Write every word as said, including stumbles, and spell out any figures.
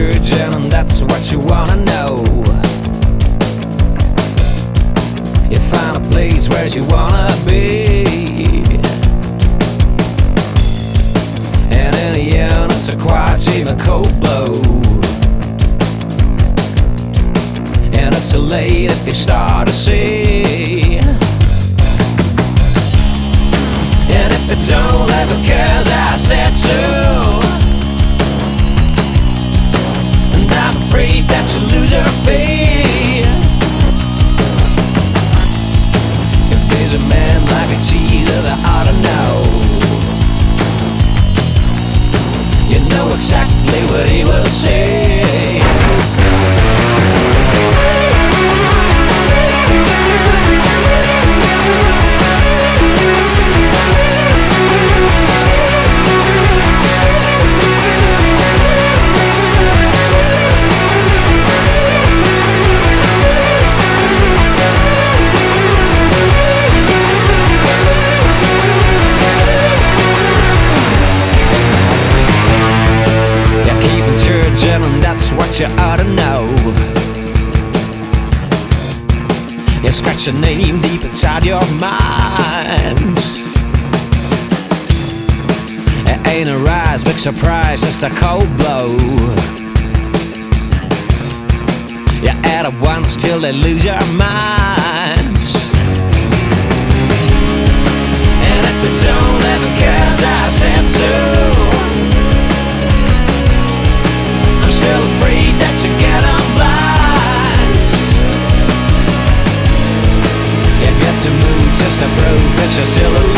surgeon and that's what you wanna know. You find a place where you wanna be, and in the end it's a quiet in a cold blow. And it's too late if you start to see. And if it's only because I said so, and I'm afraid that you lose your faith. If there's a man like a Jesus, I ought to know. You know exactly what he will say. And that's what you ought to know. You scratch your name deep inside your mind. It ain't a rise, big surprise, just a cold blow. You add it once till they lose your minds. And if it's only because I said so, still afraid that you get on blind. You've got to move just to prove that you're still alive.